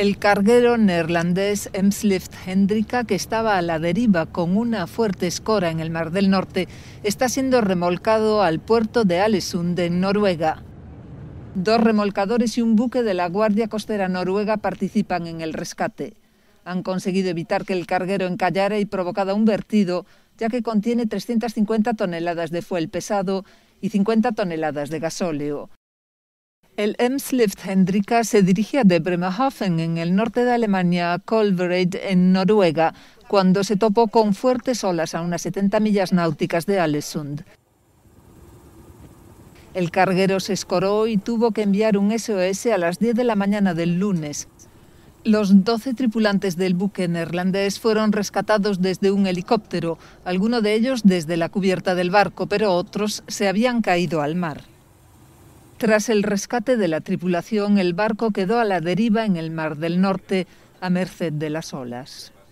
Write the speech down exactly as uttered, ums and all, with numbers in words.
El carguero neerlandés Eemslift Hendrika, que estaba a la deriva con una fuerte escora en el Mar del Norte, está siendo remolcado al puerto de Ålesund, en Noruega. Dos remolcadores y un buque de la Guardia Costera noruega participan en el rescate. Han conseguido evitar que el carguero encallara y provocara un vertido, ya que contiene trescientas cincuenta toneladas de fuel pesado y cincuenta toneladas de gasóleo. El Eemslift Hendrika se dirigía de Bremerhaven, en el norte de Alemania, a Kolvereid, en Noruega, cuando se topó con fuertes olas a unas setenta millas náuticas de Ålesund. El carguero se escoró y tuvo que enviar un S O S a las diez de la mañana del lunes. Los doce tripulantes del buque neerlandés fueron rescatados desde un helicóptero, algunos de ellos desde la cubierta del barco, pero otros se habían caído al mar. Tras el rescate de la tripulación, el barco quedó a la deriva en el Mar del Norte, a merced de las olas.